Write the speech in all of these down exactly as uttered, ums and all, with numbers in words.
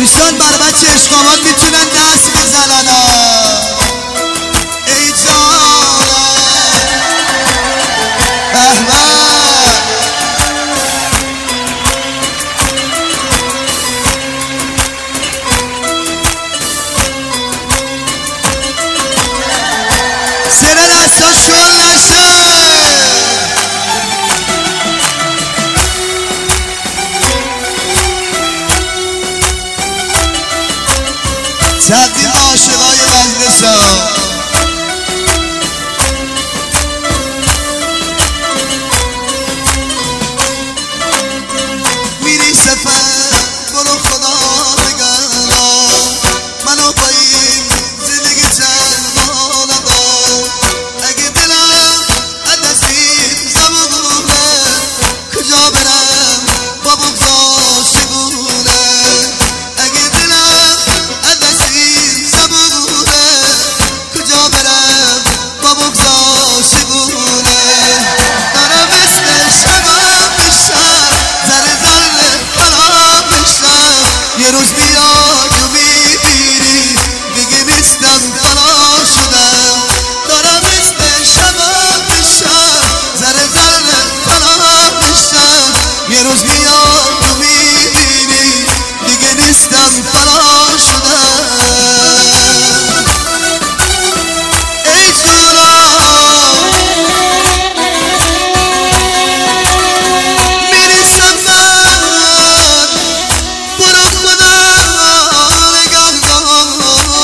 دوستان بر بچه اشقابات میتونن دست بزنن. ای جانم بهمن سر دستا شل نشه. تقدیم عاشقای مجلسا میری سفر برو خدا نگهدار منو با این زندگی تنها ندار. اگه دلم از دست این زبونه کجا برم با بغضا شگونه. اگه دلم از دست این زبونه کجا برم با بغضا شگونه. دارم مثل شبم میشم ذره ذره خراب میشم. یه روز بیاد و میبینی دیگه نیستم تنها شدم. دارم مثل شبم میشم ذره ذره خراب میشم. یه روز بیاد و میبینی دیگه نیستم تنها شدم. ای جونم میری سفر برو خدا نگهدار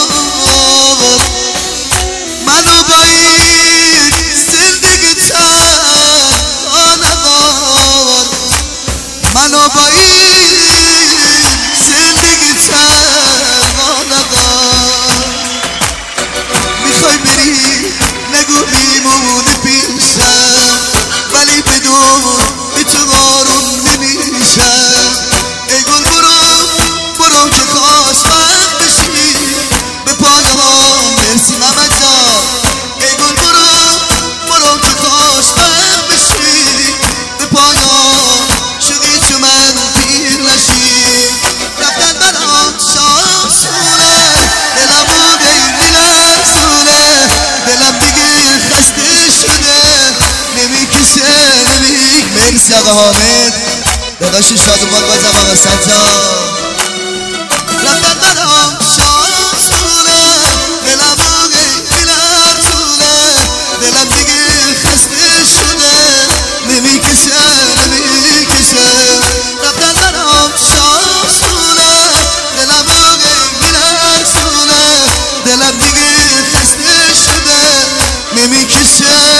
منو با این زندگی تنها ندار. منو با این زندگی تنها ندار. میخوای بری نگو میمونی پیشم ولی بدون بی تو آروم نمیشم. ای گل برو برو که کاش وقت بشی به پای ها مرسی محمد جان. ای گل برو برو که کاش وقت بشی به پای ها شدی تو من پیر نشی. رفتن برام شانسونه دلم بوده میلرزونه. دلم دیگه خسته شده نمیکشه نمی مرسی آقا حامد داداش شادومان بازم آقا سجاد. رفتن برام شانسونه دلم بوده میلرزونه. دلم دیگه خسته شده نمیکشه نمیکشه. رفتن برام شانسونه دلم بوده میلرزونه. دلم دیگه خسته شده نمیکشه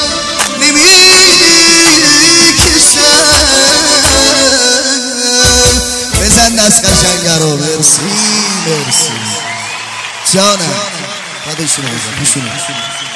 نمیکشه. بزن دست قشنگه رو. مرسی مرسی جانم. بعدشونو بزن پیشونو